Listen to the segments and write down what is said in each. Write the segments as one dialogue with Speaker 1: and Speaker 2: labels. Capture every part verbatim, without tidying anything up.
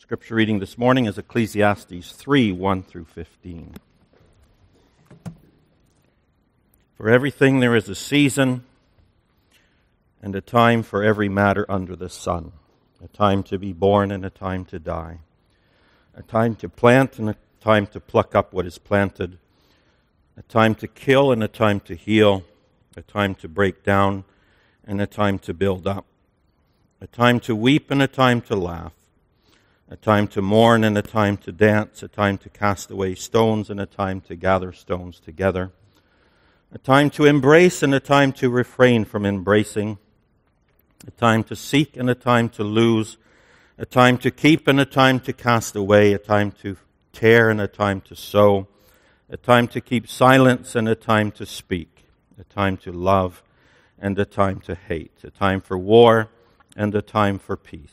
Speaker 1: Scripture reading this morning is Ecclesiastes three, one through fifteen. For everything there is a season and a time for every matter under the sun, a time to be born and a time to die, a time to plant and a time to pluck up what is planted, a time to kill and a time to heal, a time to break down and a time to build up, a time to weep and a time to laugh, a time to mourn and a time to dance, a time to cast away stones and a time to gather stones together, a time to embrace and a time to refrain from embracing, a time to seek and a time to lose, a time to keep and a time to cast away, a time to tear and a time to sow, a time to keep silence and a time to speak, a time to love and a time to hate, a time for war and a time for peace.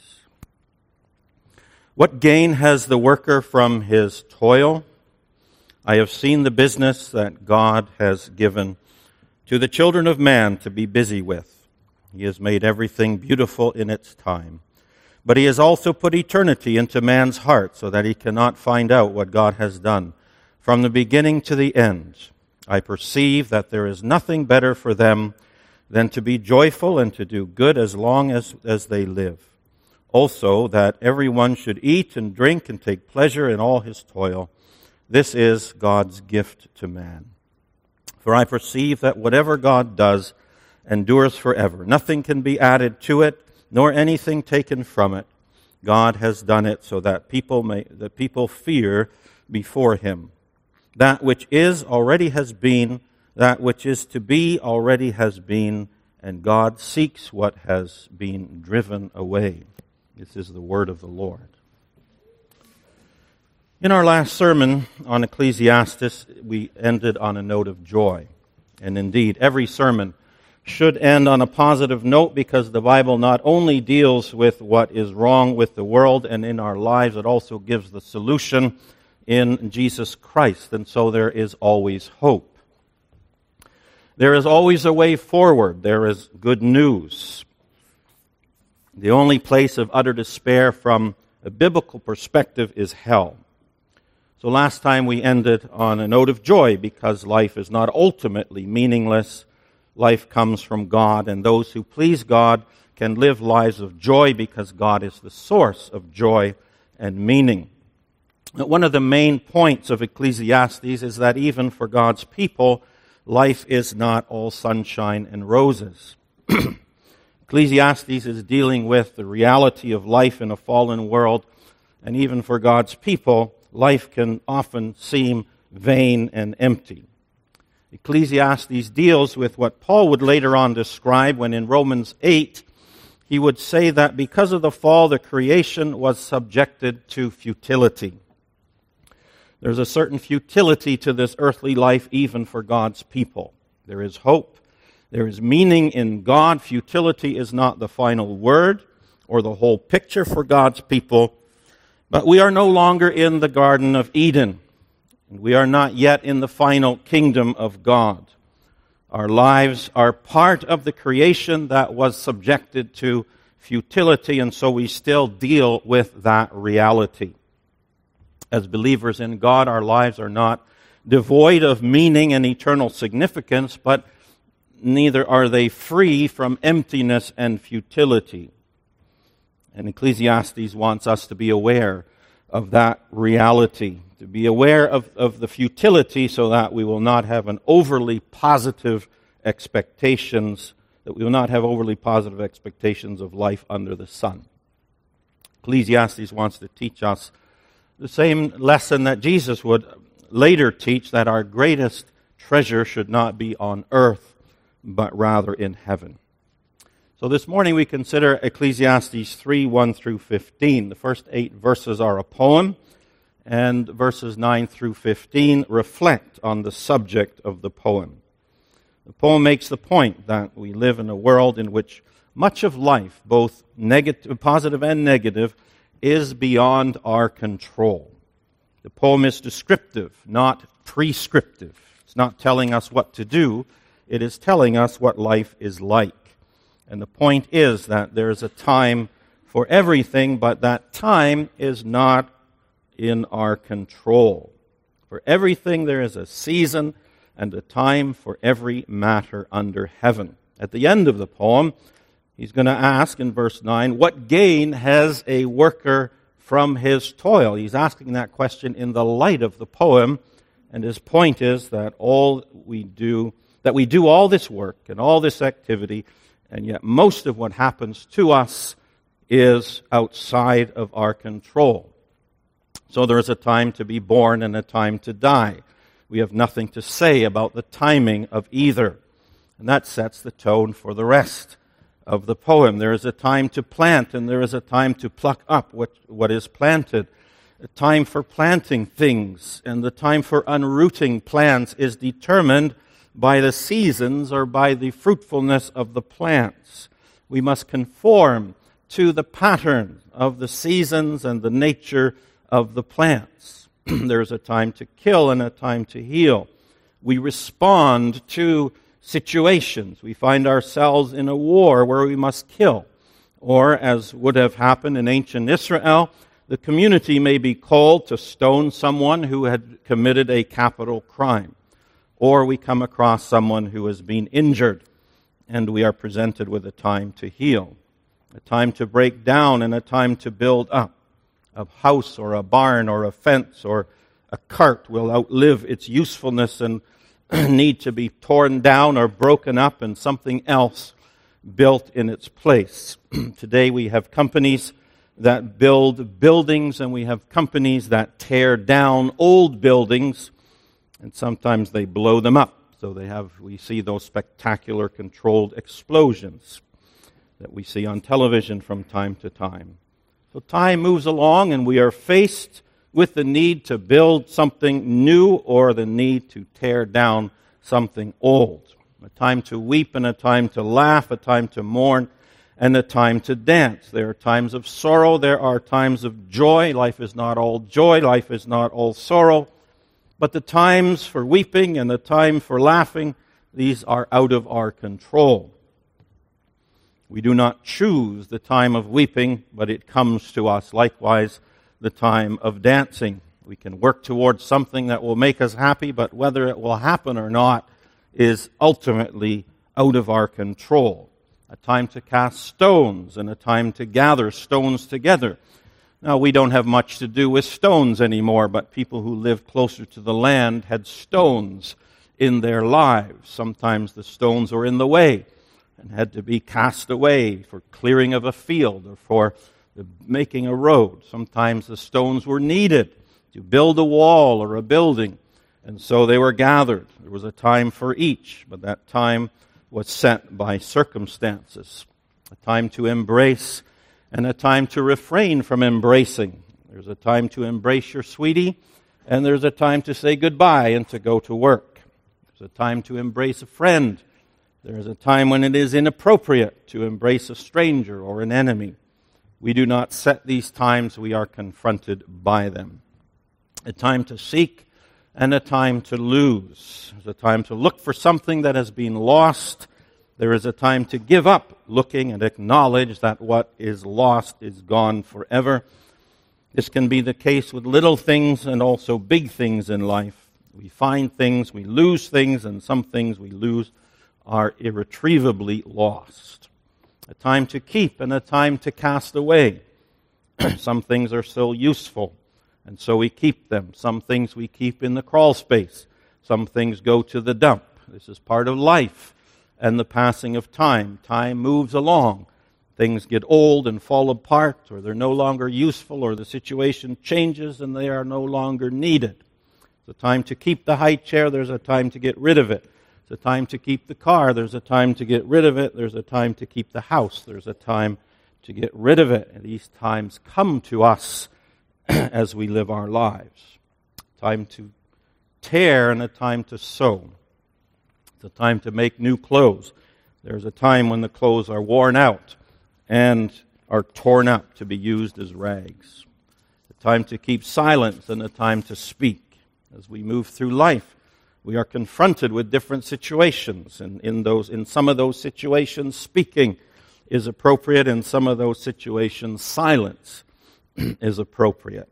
Speaker 1: What gain has the worker from his toil? I have seen the business that God has given to the children of man to be busy with. He has made everything beautiful in its time. But he has also put eternity into man's heart so that he cannot find out what God has done from the beginning to the end. I perceive that there is nothing better for them than to be joyful and to do good as long as, as they live. Also, that everyone should eat and drink and take pleasure in all his toil. This is God's gift to man. For I perceive that whatever God does endures forever. Nothing can be added to it, nor anything taken from it. God has done it so that people may that people fear before him. That which is already has been, that which is to be already has been, and God seeks what has been driven away. This is the word of the Lord. In our last sermon on Ecclesiastes, we ended on a note of joy. And indeed, every sermon should end on a positive note because the Bible not only deals with what is wrong with the world and in our lives, it also gives the solution in Jesus Christ. And so there is always hope. There is always a way forward. There is good news. The only place of utter despair from a biblical perspective is hell. So last time we ended on a note of joy because life is not ultimately meaningless. Life comes from God, and those who please God can live lives of joy because God is the source of joy and meaning. One of the main points of Ecclesiastes is that even for God's people, life is not all sunshine and roses. Ecclesiastes is dealing with the reality of life in a fallen world, and even for God's people, life can often seem vain and empty. Ecclesiastes deals with what Paul would later on describe when in Romans eight, he would say that because of the fall, the creation was subjected to futility. There's a certain futility to this earthly life even for God's people. There is hope. There is meaning in God. Futility is not the final word or the whole picture for God's people. But we are no longer in the Garden of Eden. And we are not yet in the final kingdom of God. Our lives are part of the creation that was subjected to futility, and so we still deal with that reality. As believers in God, our lives are not devoid of meaning and eternal significance, but neither are they free from emptiness and futility. And Ecclesiastes wants us to be aware of that reality, to be aware of, of the futility so that we will not have an overly positive expectations, that we will not have overly positive expectations of life under the sun. Ecclesiastes wants to teach us the same lesson that Jesus would later teach, that our greatest treasure should not be on earth, but rather in heaven. So this morning we consider Ecclesiastes three, one through fifteen. The first eight verses are a poem, and verses nine through fifteen reflect on the subject of the poem. The poem makes the point that we live in a world in which much of life, both negative, positive and negative, is beyond our control. The poem is descriptive, not prescriptive. It's not telling us what to do. It is telling us what life is like. And the point is that there is a time for everything, but that time is not in our control. For everything there is a season and a time for every matter under heaven. At the end of the poem, he's going to ask in verse nine, what gain has a worker from his toil? He's asking that question in the light of the poem, and his point is that all we do, that we do all this work and all this activity, and yet most of what happens to us is outside of our control. So there is a time to be born and a time to die. We have nothing to say about the timing of either. And that sets the tone for the rest of the poem. There is a time to plant and there is a time to pluck up what, what is planted. A time for planting things and the time for unrooting plants is determined by the seasons or by the fruitfulness of the plants. We must conform to the pattern of the seasons and the nature of the plants. There's a time to kill and a time to heal. We respond to situations. We find ourselves in a war where we must kill. Or, as would have happened in ancient Israel, the community may be called to stone someone who had committed a capital crime. Or we come across someone who has been injured, and we are presented with a time to heal. A time to break down and a time to build up. A house or a barn or a fence or a cart will outlive its usefulness and need to be torn down or broken up and something else built in its place. Today we have companies that build buildings and we have companies that tear down old buildings and sometimes they blow them up. So they have, we see those spectacular controlled explosions that we see on television from time to time. So time moves along and we are faced with the need to build something new or the need to tear down something old. A time to weep and a time to laugh, a time to mourn and a time to dance. There are times of sorrow, there are times of joy. Life is not all joy, life is not all sorrow. But the times for weeping and the time for laughing, these are out of our control. We do not choose the time of weeping, but it comes to us. Likewise, the time of dancing. We can work towards something that will make us happy, but whether it will happen or not is ultimately out of our control. A time to cast stones and a time to gather stones together. Now, we don't have much to do with stones anymore, but people who lived closer to the land had stones in their lives. Sometimes the stones were in the way and had to be cast away for clearing of a field or for the making a road. Sometimes the stones were needed to build a wall or a building, and so they were gathered. There was a time for each, but that time was set by circumstances. A time to embrace and a time to refrain from embracing. There's a time to embrace your sweetie, and there's a time to say goodbye and to go to work. There's a time to embrace a friend. There is a time when it is inappropriate to embrace a stranger or an enemy. We do not set these times, we are confronted by them. A time to seek and a time to lose. There's a time to look for something that has been lost. There is a time to give up looking and acknowledge that what is lost is gone forever. This can be the case with little things and also big things in life. We find things, we lose things, and some things we lose are irretrievably lost. A time to keep and a time to cast away. Some things are still useful, and so we keep them. Some things we keep in the crawl space. Some things go to the dump. This is part of life and the passing of time. Time moves along. Things get old and fall apart, or they're no longer useful, or the situation changes and they are no longer needed. There's a time to keep the high chair, there's a time to get rid of it. There's a time to keep the car, there's a time to get rid of it. There's a time to keep the house, there's a time to get rid of it. And these times come to us as we live our lives. Time to tear and a time to sow. It's a time to make new clothes. There's a time when the clothes are worn out and are torn up to be used as rags. A time to keep silence and a time to speak. As we move through life, we are confronted with different situations, and in those, in some of those situations, speaking is appropriate. In some of those situations, silence is appropriate.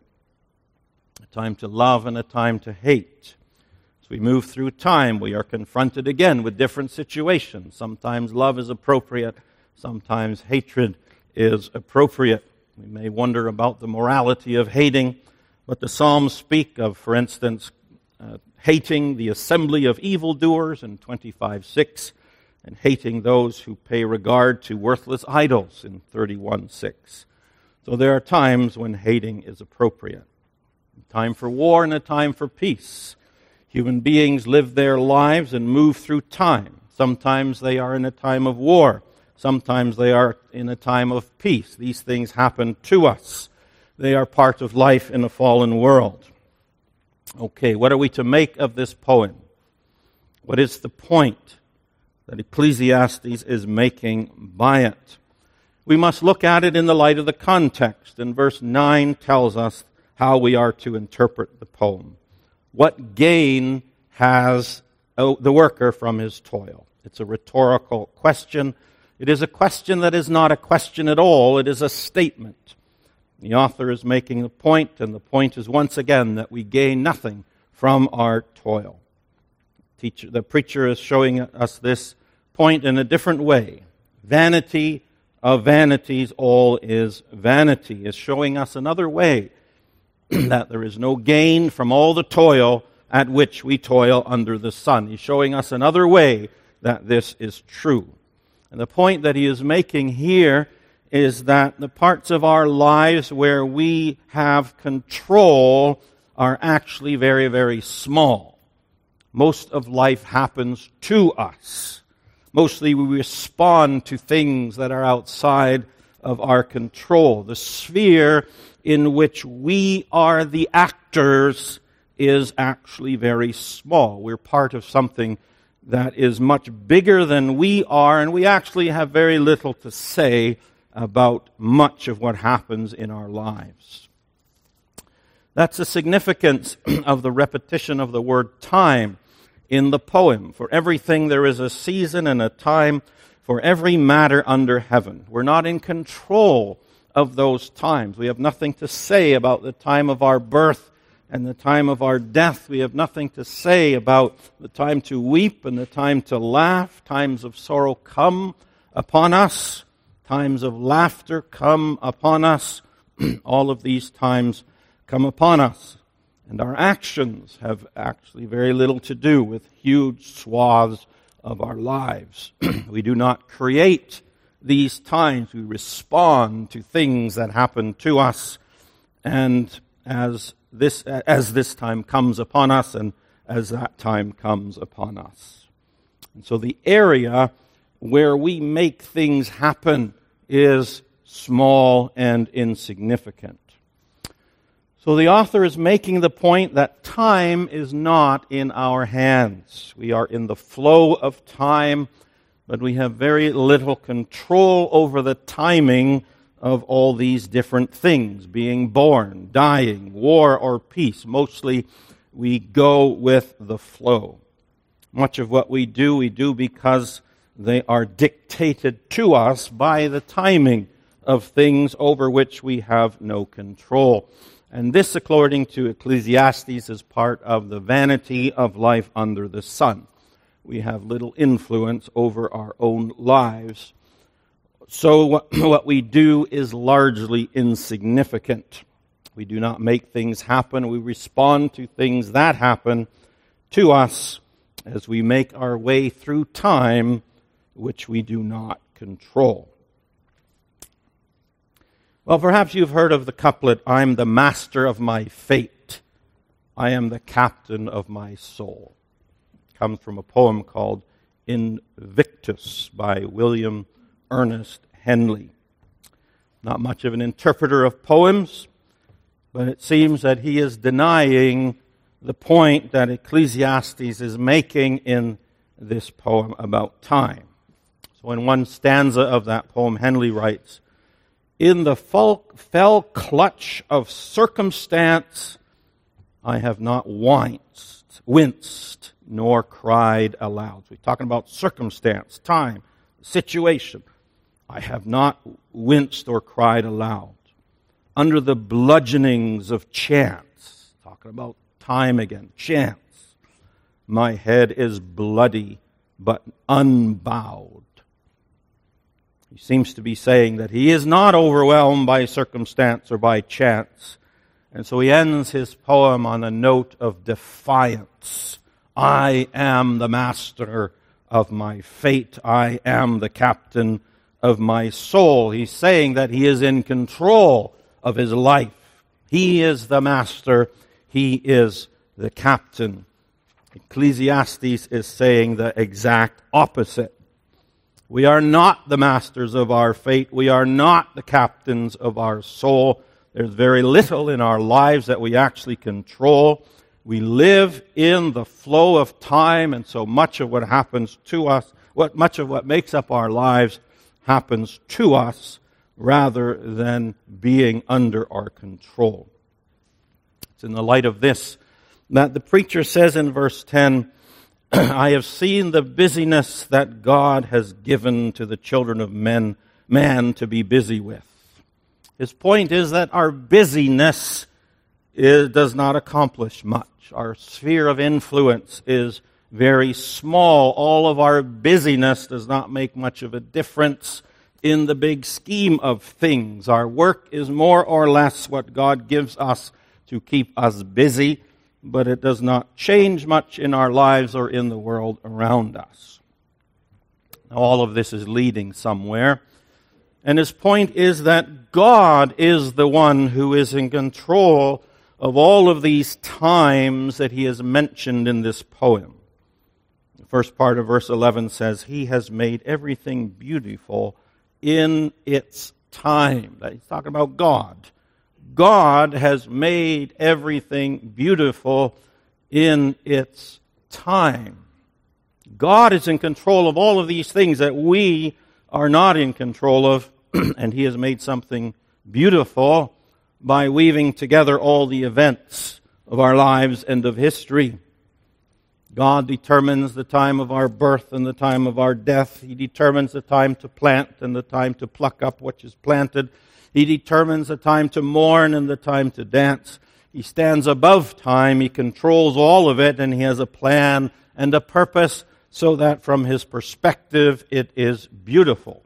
Speaker 1: A time to love and a time to hate. As we move through time, we are confronted again with different situations. Sometimes love is appropriate, sometimes hatred is appropriate. We may wonder about the morality of hating, but the Psalms speak of, for instance, uh, hating the assembly of evildoers in twenty-five six, and hating those who pay regard to worthless idols in thirty-one six. So there are times when hating is appropriate. A time for war and a time for peace. Human beings live their lives and move through time. Sometimes they are in a time of war. Sometimes they are in a time of peace. These things happen to us. They are part of life in a fallen world. Okay, what are we to make of this poem? What is the point that Ecclesiastes is making by it? We must look at it in the light of the context. And verse nine tells us how we are to interpret the poem. What gain has the worker from his toil? It's a rhetorical question. It is a question that is not a question at all. It is a statement. The author is making the point, and the point is once again that we gain nothing from our toil. Teacher, the preacher is showing us this point in a different way. Vanity of vanities, all is vanity, is showing us another way that there is no gain from all the toil at which we toil under the sun. He's showing us another way that this is true. And the point that he is making here is that the parts of our lives where we have control are actually very, very small. Most of life happens to us. Mostly we respond to things that are outside of our control. The sphere in which we are the actors is actually very small. We're part of something that is much bigger than we are, and we actually have very little to say about much of what happens in our lives. That's the significance of the repetition of the word time in the poem. For everything there is a season and a time for every matter under heaven. We're not in control of those times. We have nothing to say about the time of our birth and the time of our death. We have nothing to say about the time to weep and the time to laugh. Times of sorrow come upon us. Times of laughter come upon us. All of these times come upon us. And our actions have actually very little to do with huge swaths of our lives. We do not create these times. We respond to things that happen to us. And as this, as this time comes upon us and as that time comes upon us. And so the area where we make things happen is small and insignificant. So the author is making the point that time is not in our hands. We are in the flow of time, but we have very little control over the timing of all these different things, being born, dying, war or peace. Mostly we go with the flow. Much of what we do, we do because they are dictated to us by the timing of things over which we have no control. And this, according to Ecclesiastes, is part of the vanity of life under the sun. We have little influence over our own lives. So what, what we do is largely insignificant. We do not make things happen. We respond to things that happen to us as we make our way through time, which we do not control. Well, perhaps you've heard of the couplet, "I'm the master of my fate. I am the captain of my soul." It comes from a poem called Invictus by William Ernest Henley. Not much of an interpreter of poems, but it seems that he is denying the point that Ecclesiastes is making in this poem about time. So in one stanza of that poem, Henley writes, "In the fell clutch of circumstance, I have not winced, winced, nor cried aloud." So we're talking about circumstance, time, situation. I have not winced or cried aloud. Under the bludgeonings of chance, talking about time again, chance, my head is bloody but unbowed. He seems to be saying that he is not overwhelmed by circumstance or by chance. And so he ends his poem on a note of defiance. I am the master of my fate. I am the captain of my soul. He's saying that he is in control of his life. He is the master. He is the captain. Ecclesiastes is saying the exact opposite. We are not the masters of our fate. We are not the captains of our soul. There's very little in our lives that we actually control. We live in the flow of time, and so much of what happens to us, what much of what makes up our lives happens to us rather than being under our control. It's in the light of this that the preacher says in verse ten, I have seen the busyness that God has given to the children of men, man to be busy with. His point is that our busyness is, does not accomplish much. Our sphere of influence is very small. All of our busyness does not make much of a difference in the big scheme of things. Our work is more or less what God gives us to keep us busy, but it does not change much in our lives or in the world around us. Now, all of this is leading somewhere. And his point is that God is the one who is in control of all of these times that he has mentioned in this poem. The first part of verse eleven says, He has made everything beautiful in its time. He's talking about God. God has made everything beautiful in its time. God is in control of all of these things that we are not in control of, and he has made something beautiful by weaving together all the events of our lives and of history. God determines the time of our birth and the time of our death. He determines the time to plant and the time to pluck up what is planted. He determines the time to mourn and the time to dance. He stands above time. He controls all of it, and he has a plan and a purpose so that from his perspective it is beautiful.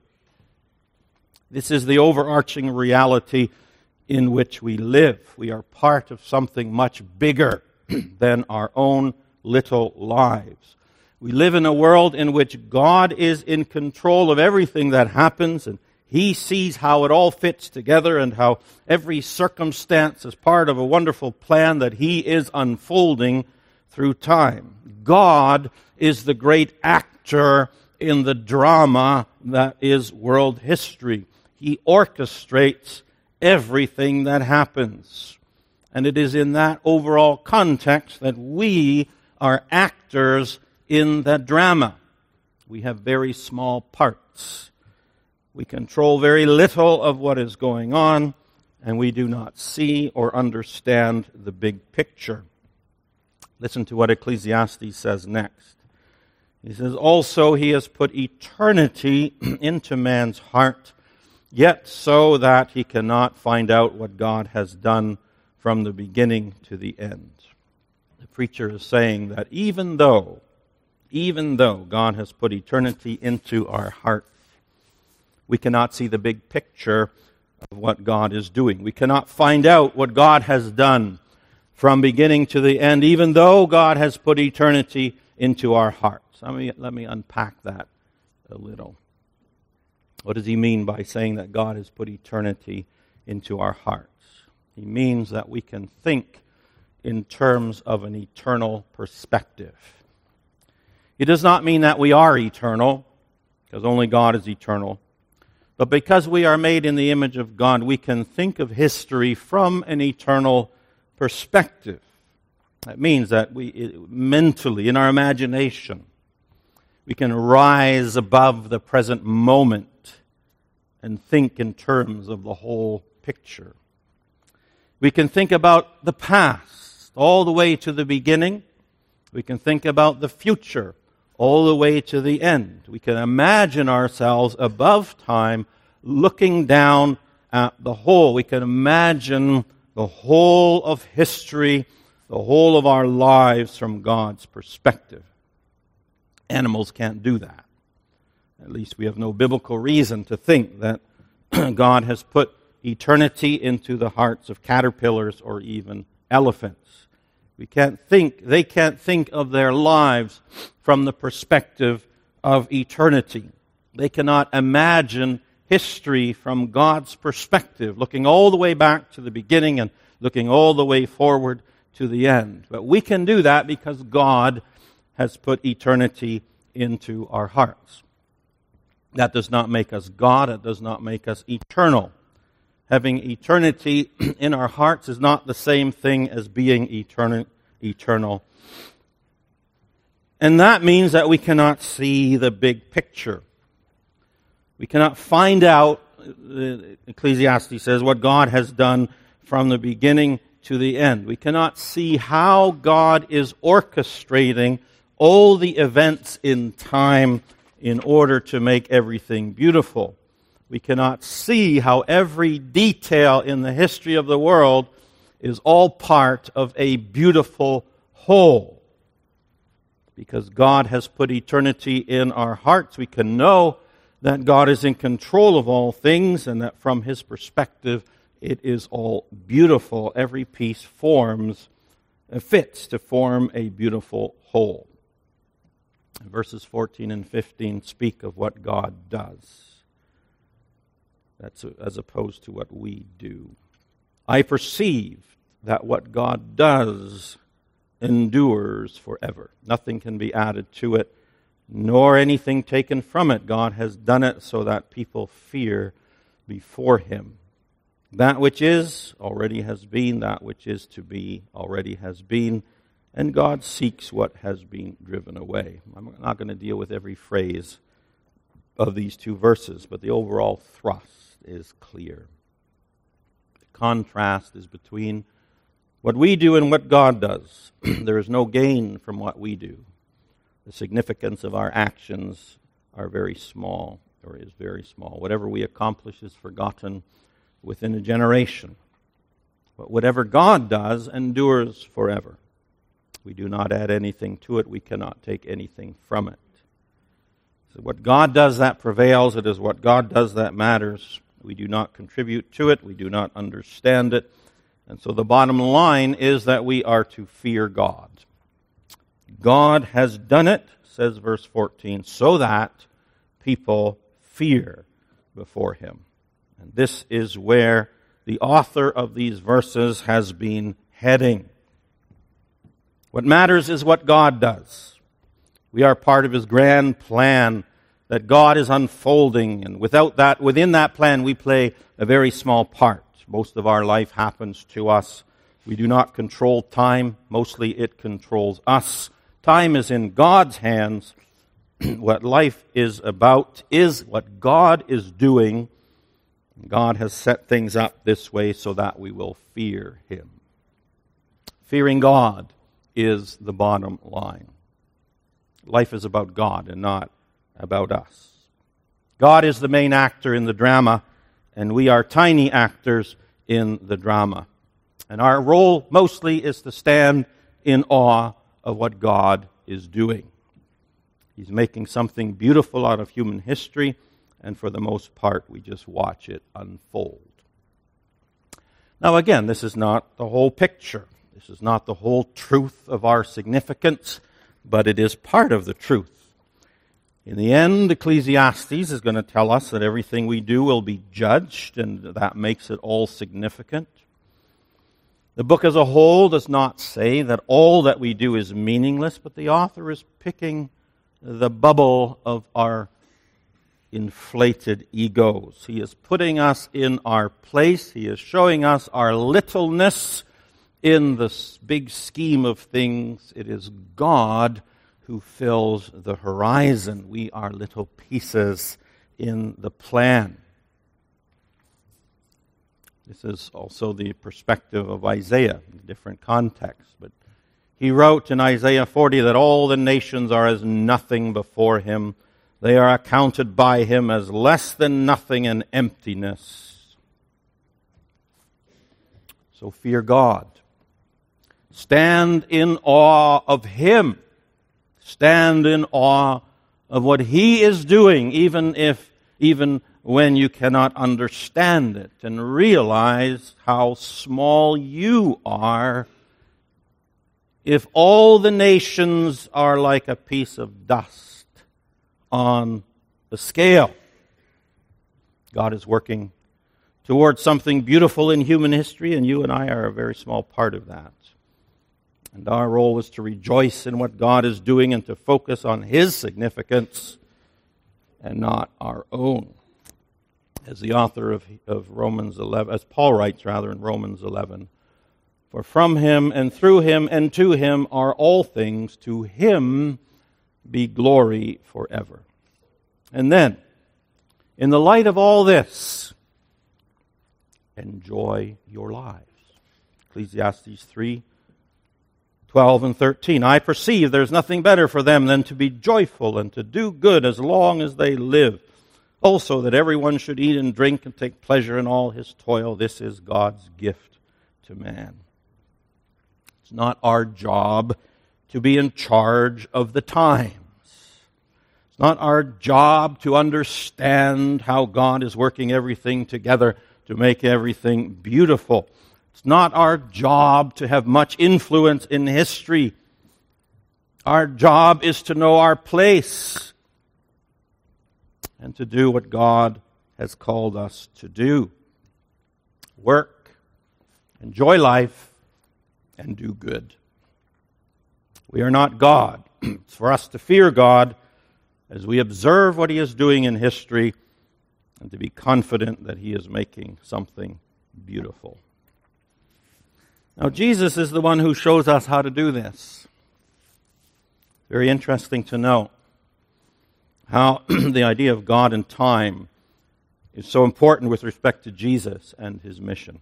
Speaker 1: This is the overarching reality in which we live. We are part of something much bigger than our own little lives. We live in a world in which God is in control of everything that happens, and he sees how it all fits together and how every circumstance is part of a wonderful plan that he is unfolding through time. God is the great actor in the drama that is world history. He orchestrates everything that happens. And it is in that overall context that we are actors in that drama. We have very small parts. We control very little of what is going on, and we do not see or understand the big picture. Listen to what Ecclesiastes says next. He says, Also he has put eternity into man's heart, yet so that he cannot find out what God has done from the beginning to the end. The preacher is saying that even though, even though God has put eternity into our heart, we cannot see the big picture of what God is doing. We cannot find out what God has done from beginning to the end, even though God has put eternity into our hearts. Let me, let me unpack that a little. What does he mean by saying that God has put eternity into our hearts? He means that we can think in terms of an eternal perspective. It does not mean that we are eternal, because only God is eternal. But because we are made in the image of God, we can think of history from an eternal perspective. That means that we mentally, in our imagination, we can rise above the present moment and think in terms of the whole picture. We can think about the past all the way to the beginning. We can think about the future all the way to the end. We can imagine ourselves above time, looking down at the whole. We can imagine the whole of history, the whole of our lives from God's perspective. Animals can't do that. At least we have no biblical reason to think that God has put eternity into the hearts of caterpillars or even elephants. We can't think, they can't think of their lives from the perspective of eternity. They cannot imagine history from God's perspective, looking all the way back to the beginning and looking all the way forward to the end. But we can do that because God has put eternity into our hearts. That does not make us God. It does not make us eternal. Having eternity in our hearts is not the same thing as being eternal. eternal. And that means that we cannot see the big picture. We cannot find out, Ecclesiastes says, what God has done from the beginning to the end. We cannot see how God is orchestrating all the events in time in order to make everything beautiful. We cannot see how every detail in the history of the world is all part of a beautiful whole. Because God has put eternity in our hearts, we can know that God is in control of all things and that from His perspective it is all beautiful. Every piece forms, fits to form a beautiful whole. Verses fourteen and fifteen speak of what God does. That's as opposed to what we do. I perceive that what God does endures forever. Nothing can be added to it, nor anything taken from it. God has done it so that people fear before Him. That which is already has been, that which is to be already has been, and God seeks what has been driven away. I'm not going to deal with every phrase of these two verses, but the overall thrust is clear. The contrast is between what we do and what God does. There is no gain from what we do. The significance of our actions are very small, or is very small. Whatever we accomplish is forgotten within a generation. But whatever God does endures forever. We do not add anything to it. We cannot take anything from it. So what God does, that prevails. It is what God does that matters. We do not contribute to it. We do not understand it. And so the bottom line is that we are to fear God. God has done it, says verse fourteen, so that people fear before Him. And this is where the author of these verses has been heading. What matters is what God does. We are part of His grand plan that God is unfolding, and without that, within that plan, we play a very small part. Most of our life happens to us. We do not control time. Mostly it controls us. Time is in God's hands. What life is about is what God is doing. God has set things up this way so that we will fear Him. Fearing God is the bottom line. Life is about God and not about us. God is the main actor in the drama, and we are tiny actors in the drama. And our role mostly is to stand in awe of what God is doing. He's making something beautiful out of human history, and for the most part, we just watch it unfold. Now again, this is not the whole picture. This is not the whole truth of our significance, but it is part of the truth. In the end, Ecclesiastes is going to tell us that everything we do will be judged, and that makes it all significant. The book as a whole does not say that all that we do is meaningless, but the author is picking the bubble of our inflated egos. He is putting us in our place. He is showing us our littleness in the big scheme of things. It is God who fills the horizon. We are little pieces in the plan. This is also the perspective of Isaiah in a different context. But he wrote in Isaiah forty that all the nations are as nothing before Him. they are accounted by him as less than nothing and emptiness. So fear God. Stand in awe of him. Stand in awe of what he is doing, even if, even when you cannot understand it, and realize how small you are. If all the nations are like a piece of dust on the scale, God is working towards something beautiful in human history, and you and I are a very small part of that. And our role is to rejoice in what God is doing and to focus on his significance and not our own. As the author of, of Romans eleven, as Paul writes rather in Romans eleven, for from him and through him and to him are all things, to him be glory forever. And then, in the light of all this, enjoy your lives. Ecclesiastes three, twelve and thirteen. I perceive there's nothing better for them than to be joyful and to do good as long as they live. Also that everyone should eat and drink and take pleasure in all his toil. This is God's gift to man. It's not our job to be in charge of the times. It's not our job to understand how God is working everything together to make everything beautiful. It's not our job to have much influence in history. Our job is to know our place and to do what God has called us to do. Work, enjoy life, and do good. We are not God. It's for us to fear God as we observe what he is doing in history and to be confident that he is making something beautiful. Now, Jesus is the one who shows us how to do this. Very interesting to know how the idea of God and time is so important with respect to Jesus and his mission.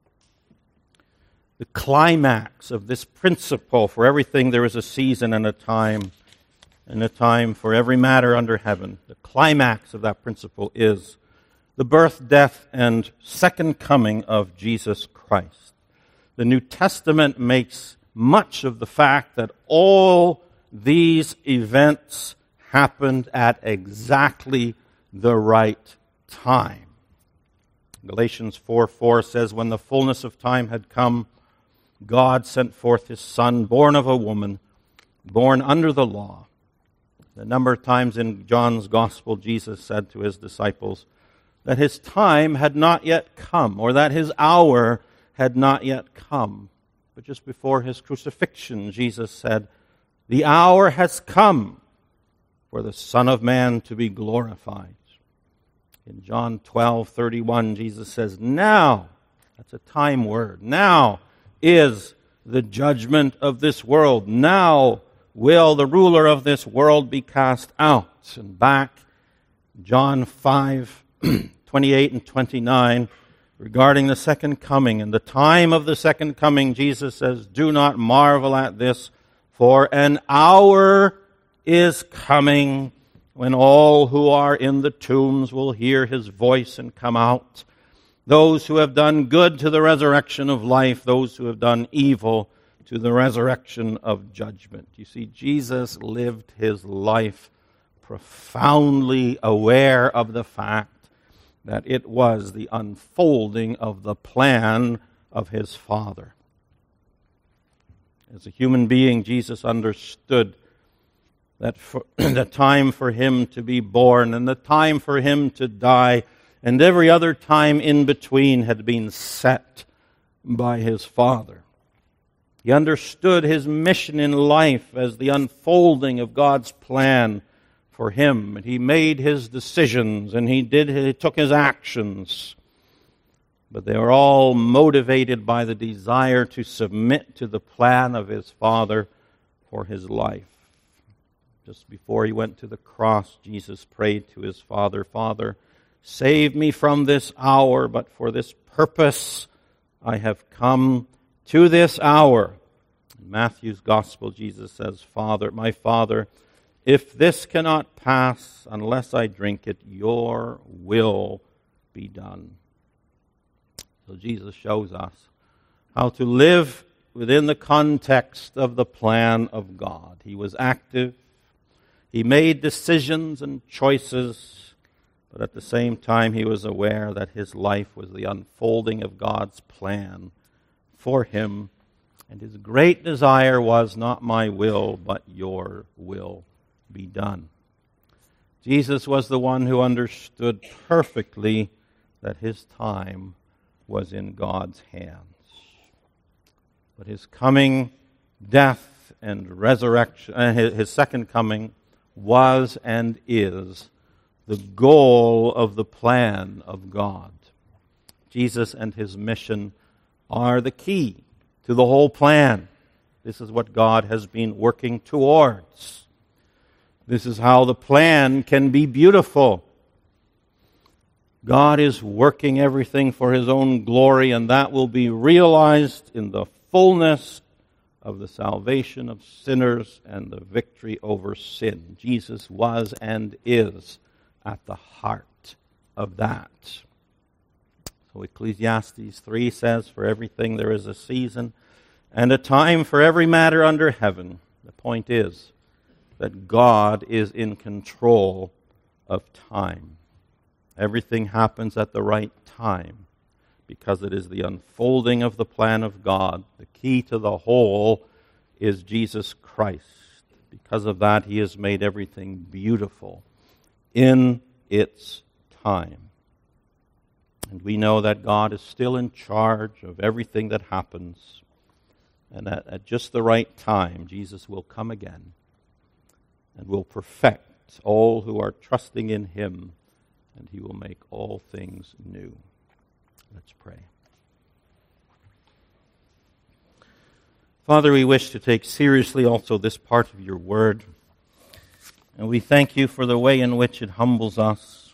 Speaker 1: The climax of this principle, for everything there is a season and a time, and a time for every matter under heaven. The climax of that principle is the birth, death, and second coming of Jesus Christ. The New Testament makes much of the fact that all these events happened at exactly the right time. Galatians four four says, when the fullness of time had come, God sent forth his Son, born of a woman, born under the law. A number of times in John's Gospel, Jesus said to his disciples that his time had not yet come, or that his hour had not yet come. But just before his crucifixion, Jesus said, the hour has come for the Son of Man to be glorified. In John twelve thirty-one, Jesus says, now, that's a time word, now is the judgment of this world. Now will the ruler of this world be cast out. And back, John five twenty-eight and twenty-nine, regarding the second coming and the time of the second coming, Jesus says, do not marvel at this, for an hour is coming when all who are in the tombs will hear his voice and come out. Those who have done good to the resurrection of life, those who have done evil to the resurrection of judgment. You see, Jesus lived his life profoundly aware of the fact that it was the unfolding of the plan of his Father. As a human being, Jesus understood that for, the time for him to be born and the time for him to die and every other time in between had been set by his Father. He understood his mission in life as the unfolding of God's plan for him. And he made his decisions and he did he took his actions. But they were all motivated by the desire to submit to the plan of his Father for his life. Just before he went to the cross, Jesus prayed to his Father, Father, save me from this hour, but for this purpose I have come to this hour. In Matthew's Gospel, Jesus says, Father, my Father, If this cannot pass unless I drink it, your will be done. So Jesus shows us how to live within the context of the plan of God. He was active. He made decisions and choices, but at the same time he was aware that his life was the unfolding of God's plan for him. And his great desire was, not my will, but your will be done. Jesus was the one who understood perfectly that his time was in God's hands. But his coming, death, and resurrection, uh, his, his second coming was and is the goal of the plan of God. Jesus and his mission are the key to the whole plan. This is what God has been working towards. This is how the plan can be beautiful. God is working everything for his own glory, and that will be realized in the fullness of the salvation of sinners and the victory over sin. Jesus was and is at the heart of that. So Ecclesiastes three says, for everything there is a season and a time for every matter under heaven. The point is that God is in control of time. Everything happens at the right time because it is the unfolding of the plan of God. The key to the whole is Jesus Christ. Because of that, he has made everything beautiful in its time. And we know that God is still in charge of everything that happens. And that at just the right time, Jesus will come again and will perfect all who are trusting in him, and he will make all things new. Let's pray. Father, we wish to take seriously also this part of your word, and we thank you for the way in which it humbles us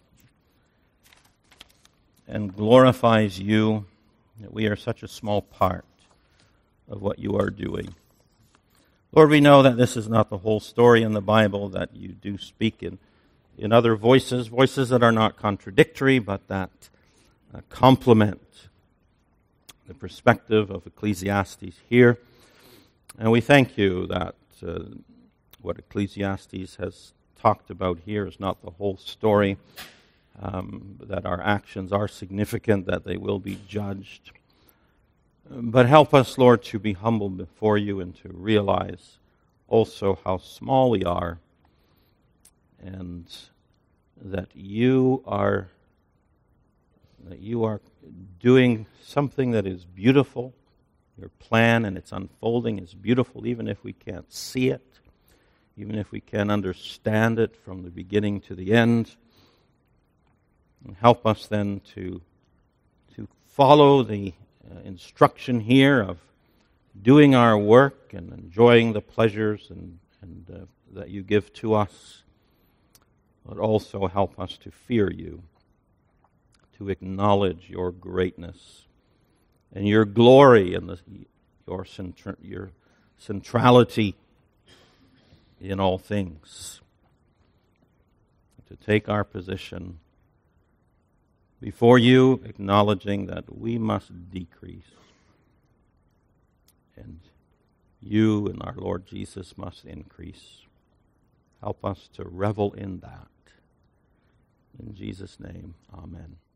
Speaker 1: and glorifies you, that we are such a small part of what you are doing. Lord, we know that this is not the whole story in the Bible, that you do speak in, in other voices, voices that are not contradictory, but that uh, complement the perspective of Ecclesiastes here. And we thank you that uh, what Ecclesiastes has talked about here is not the whole story, um, that our actions are significant, that they will be judged. But help us, Lord, to be humble before you and to realize also how small we are, and that you are that you are doing something that is beautiful. Your plan and its unfolding is beautiful, even if we can't see it, even if we can't understand it from the beginning to the end. And help us then to to follow the Uh, instruction here of doing our work and enjoying the pleasures and, and uh, that you give to us, but also help us to fear you, to acknowledge your greatness and your glory and the, your, centra- your centrality in all things, to take our position before you, acknowledging that we must decrease, and you and our Lord Jesus must increase. Help us to revel in that. In Jesus' name, amen.